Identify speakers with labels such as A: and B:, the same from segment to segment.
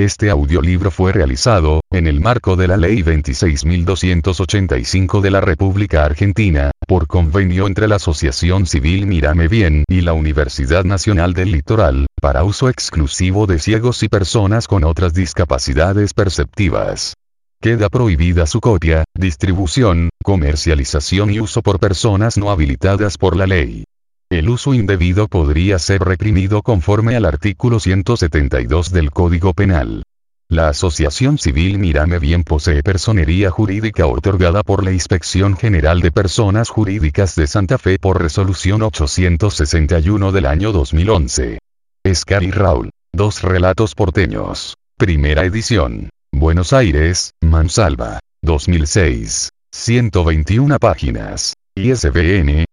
A: Este audiolibro fue realizado, en el marco de la Ley 26.285 de la República Argentina, por convenio entre la Asociación Civil Mírame Bien y la Universidad Nacional del Litoral, para uso exclusivo de ciegos y personas con otras discapacidades perceptivas. Queda prohibida su copia, distribución, comercialización y uso por personas no habilitadas por la ley. El uso indebido podría ser reprimido conforme al artículo 172 del Código Penal. La Asociación Civil Mírame Bien posee personería jurídica otorgada por la Inspección General de Personas Jurídicas de Santa Fe por resolución 861 del año 2011. Scary Raúl. 2 relatos porteños. Primera edición. Buenos Aires, Mansalva. 2006. 121 páginas. ISBN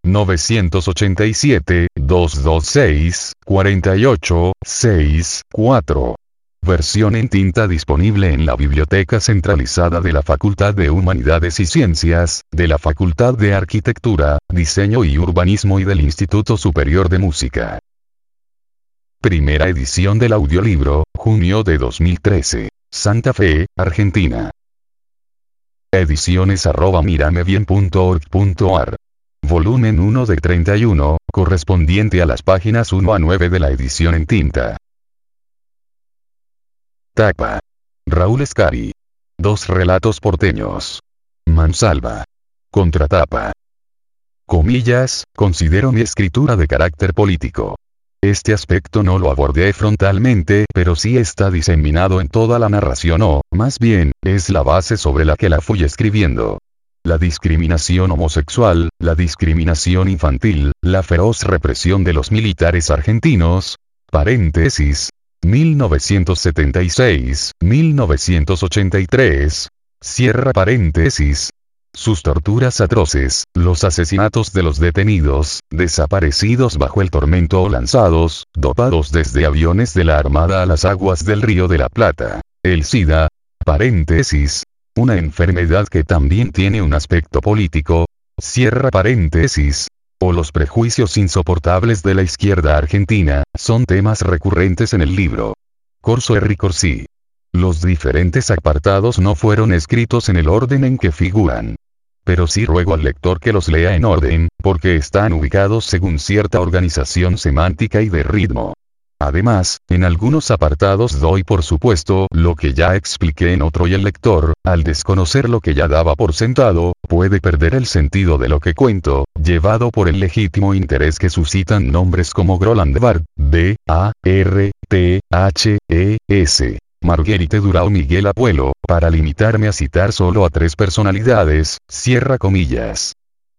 A: 987-226-48-64. Versión en tinta disponible en la Biblioteca Centralizada de la Facultad de Humanidades y Ciencias, de la Facultad de Arquitectura, Diseño y Urbanismo y del Instituto Superior de Música. Primera edición del audiolibro, junio de 2013. Santa Fe, Argentina. Ediciones@miramebien.org.ar. Volumen 1 de 31, correspondiente a las páginas 1 a 9 de la edición en tinta. Tapa. Raúl Scary. 2 relatos porteños. Mansalva. Contratapa. Comillas, considero mi escritura de carácter político. Este aspecto no lo abordé frontalmente, pero sí está diseminado en toda la narración o, más bien, es la base sobre la que la fui escribiendo. La discriminación homosexual, la discriminación infantil, la feroz represión de los militares argentinos, paréntesis, 1976-1983, cierra paréntesis. Sus torturas atroces, los asesinatos de los detenidos, desaparecidos bajo el tormento o lanzados, dopados desde aviones de la Armada a las aguas del Río de la Plata. El SIDA, paréntesis, una enfermedad que también tiene un aspecto político, cierra paréntesis, o los prejuicios insoportables de la izquierda argentina, son temas recurrentes en el libro. Corso e ricorsi. Los diferentes apartados no fueron escritos en el orden en que figuran. Pero sí ruego al lector que los lea en orden, porque están ubicados según cierta organización semántica y de ritmo. Además, en algunos apartados doy por supuesto lo que ya expliqué en otro y el lector, al desconocer lo que ya daba por sentado, puede perder el sentido de lo que cuento, llevado por el legítimo interés que suscitan nombres como Groland Barth, B.A.R.T.H.E.S. Marguerite Durao Miguel Abuelo, para limitarme a citar solo a 3 personalidades, cierra comillas.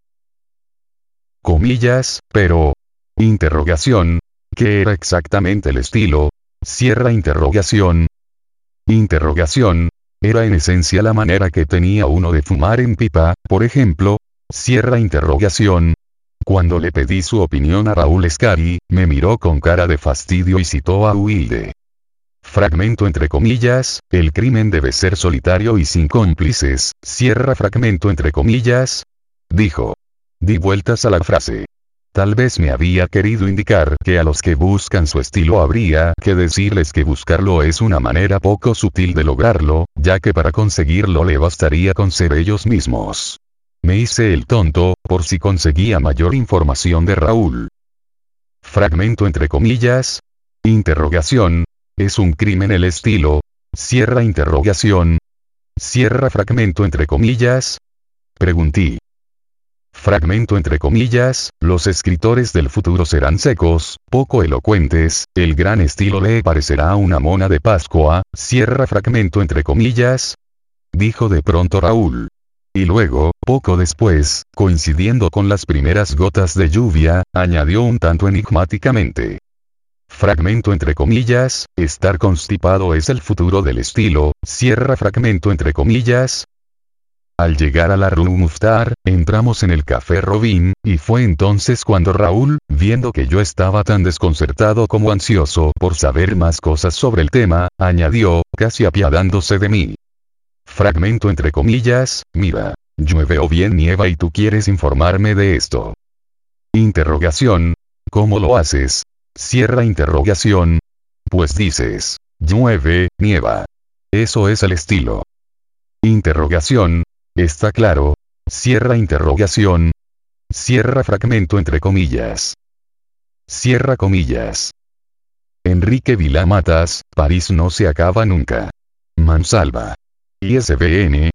A: Comillas, pero... Interrogación. ¿Qué era exactamente el estilo? Cierra interrogación. Interrogación. Era en esencia la manera que tenía uno de fumar en pipa, por ejemplo. Cierra interrogación. Cuando le pedí su opinión a Raúl Scary, me miró con cara de fastidio y citó a Wilde. Fragmento entre comillas, el crimen debe ser solitario y sin cómplices, cierra fragmento entre comillas. Dijo. Di vueltas a la frase. Tal vez me había querido indicar que a los que buscan su estilo habría que decirles que buscarlo es una manera poco sutil de lograrlo, ya que para conseguirlo le bastaría con ser ellos mismos. Me hice el tonto, por si conseguía mayor información de Raúl. Fragmento entre comillas. Interrogación. ¿Es un crimen el estilo? Cierra interrogación. Cierra fragmento entre comillas. Pregunté. Fragmento entre comillas, los escritores del futuro serán secos, poco elocuentes, el gran estilo le parecerá una mona de Pascua, cierra fragmento entre comillas. Dijo de pronto Raúl. Y luego, poco después, coincidiendo con las primeras gotas de lluvia, añadió un tanto enigmáticamente. Fragmento entre comillas, estar constipado es el futuro del estilo, cierra fragmento entre comillas. Al llegar a la Rue Mouffetard, entramos en el Café Robin, y fue entonces cuando Raúl, viendo que yo estaba tan desconcertado como ansioso por saber más cosas sobre el tema, añadió, casi apiadándose de mí. Fragmento entre comillas, mira, llueve o bien nieva y tú quieres informarme de esto. Interrogación. ¿Cómo lo haces? Cierra interrogación. Pues dices. Llueve, nieva. Eso es el estilo. Interrogación. ¿Está claro? Cierra interrogación. Cierra fragmento entre comillas. Cierra comillas. Enrique Vilá Matas, París no se acaba nunca. Mansalva. ISBN,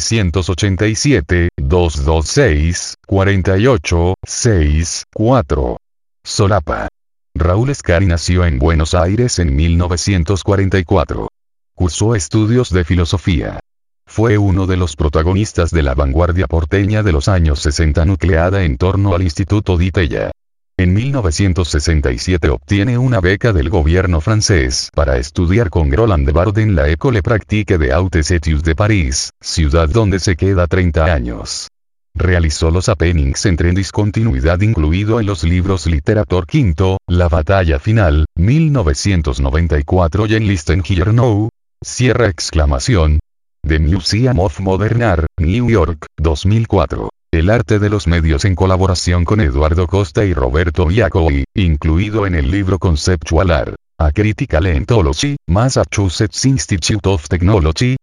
A: 987-226-48-64. Solapa. Raúl Scari nació en Buenos Aires en 1944. Cursó estudios de filosofía. Fue uno de los protagonistas de la vanguardia porteña de los años 60 nucleada en torno al Instituto Di Tella. En 1967 obtiene una beca del gobierno francés para estudiar con Roland Barthes en la École Pratique des Hautes Études de París, ciudad donde se queda 30 años. Realizó los happenings en tren discontinuidad incluido en los libros Literator V, La batalla final, 1994 y Enlisten Here Now. Cierra exclamación. The Museum of Modern Art, New York, 2004. El arte de los medios en colaboración con Eduardo Costa y Roberto Iacoi, incluido en el libro Conceptual Art, A Critical Ontology, Massachusetts Institute of Technology,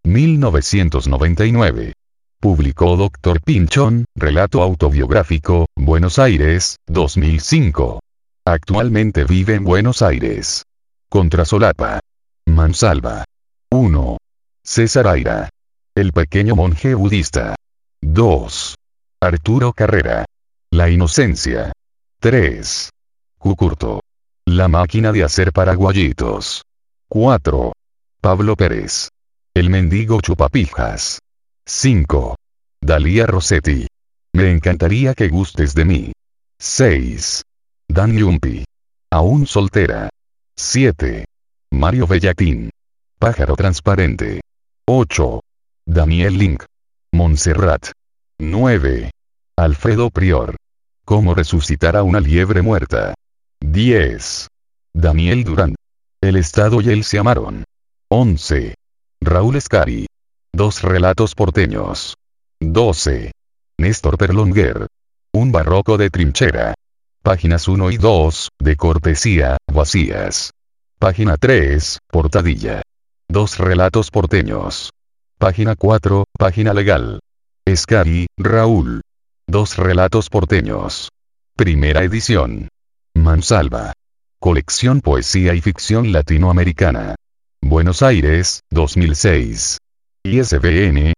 A: 1999. Publicó Dr. Pinchón, relato autobiográfico, Buenos Aires, 2005. Actualmente vive en Buenos Aires. Contrasolapa. Mansalva. 1. César Aira. El pequeño monje budista. 2. Arturo Carrera. La inocencia. 3. Cucurto. La máquina de hacer paraguayitos. 4. Pablo Pérez. El mendigo chupapijas. 5. Dalia Rossetti. Me encantaría que gustes de mí. 6. Dan Yumpi. Aún soltera. 7. Mario Bellatín. Pájaro transparente. 8. Daniel Link. Montserrat. 9. Alfredo Prior. ¿Cómo resucitar a una liebre muerta? 10. Daniel Durán. El Estado y él se amaron. 11. Raúl Scari. Dos relatos porteños. 12. Néstor Perlonguer. Un barroco de trinchera. Páginas 1 y 2, de cortesía, vacías. Página 3, portadilla. Dos relatos porteños. Página 4, página legal. Scari, Raúl. Dos relatos porteños. Primera edición. Mansalva. Colección Poesía y Ficción Latinoamericana. Buenos Aires, 2006. ISBN,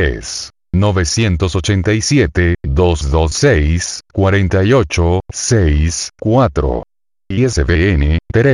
A: 10-987-226-48-64. ISBN,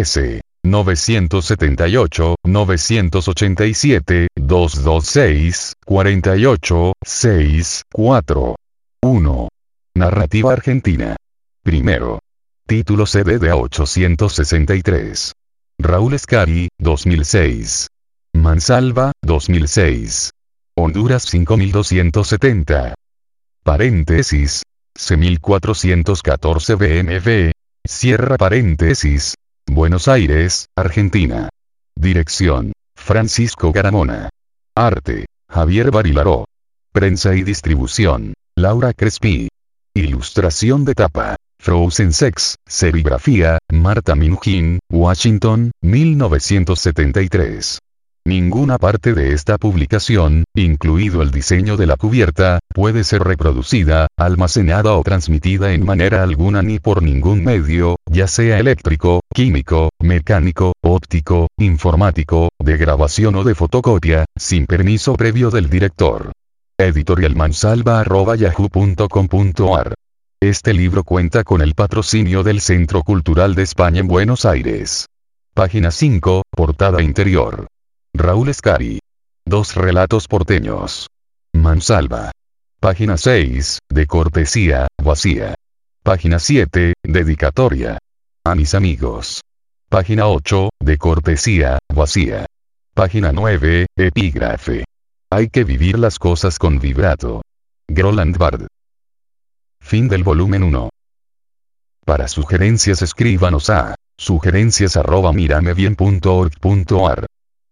A: 13-978-987-226-48-64. 1. Narrativa argentina. Primero. Título CDDA 863. Raúl Scari, 2006. Mansalva, 2006. Honduras 5270. Paréntesis. C1414 BMV. Cierra paréntesis. Buenos Aires, Argentina. Dirección. Francisco Garamona. Arte. Javier Barilaró. Prensa y distribución. Laura Crespi. Ilustración de tapa. Frozen Sex, serigrafía, Marta Minujín, Washington, 1973. Ninguna parte de esta publicación, incluido el diseño de la cubierta, puede ser reproducida, almacenada o transmitida en manera alguna ni por ningún medio, ya sea eléctrico, químico, mecánico, óptico, informático, de grabación o de fotocopia, sin permiso previo del director. Editorialmansalva@yahoo.com.ar. Este libro cuenta con el patrocinio del Centro Cultural de España en Buenos Aires. Página 5, portada interior. Raúl Scari. Dos relatos porteños. Mansalva. Página 6, de cortesía, vacía. Página 7, dedicatoria. A mis amigos. Página 8, de cortesía, vacía. Página 9, epígrafe. Hay que vivir las cosas con vibrato. Roland Barthes. Fin del volumen 1. Para sugerencias escríbanos a sugerencias@miramebien.org.ar.